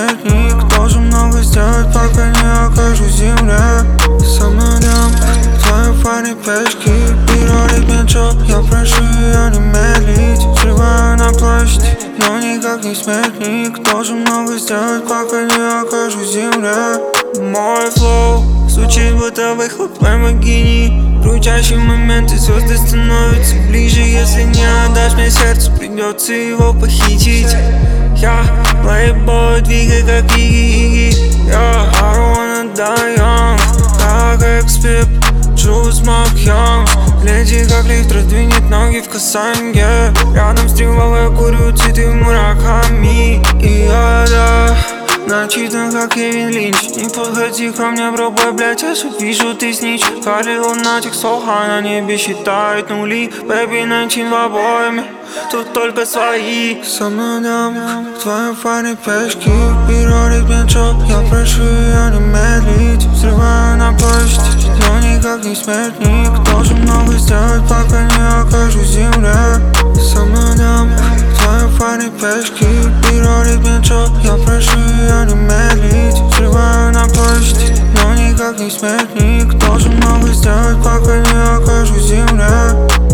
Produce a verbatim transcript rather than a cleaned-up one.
смертник. Должен много сделать, пока не окажусь в земле. Самолем в твоей фаре пешки. Перерыть мячом, я прошу ее не медлить. Взрываю на площади, но никак не смертник. Должен много сделать, пока не окажусь в земле. Мой флоу звучит, будто выхлоп Lamborghini. Крутящие моменты, звезды становятся ближе. Если не отдашь мне сердце, придется его похитить. Я плейбой, двигай как Игги. Я I don't wanna die young. Как экспип, Juice Mark Young. Леди как лифт раздвинет ноги в касанге. Рядом с тревогой я курю цветы Мураками. И я, да, начитан как Кевин Линч. Не подходи ко мне, бробой, блять, я же вижу, ты снич. Карли лунатик, соха на небе считает нули. Бэби начин в обоими, тут только свои. Самолем в твоей фаре пешки. Перерыть мячом, я прошу ее не медлить. Взрываю на площади, но никак не смертник. Должен много сделать, пока не окажусь в земле. Самолем в твоей фаре пешки. Перерыть мячом, я прошу ее не медлить. Взрываю на площади, но никак не смертник. Должен много сделать, пока не окажусь в земле.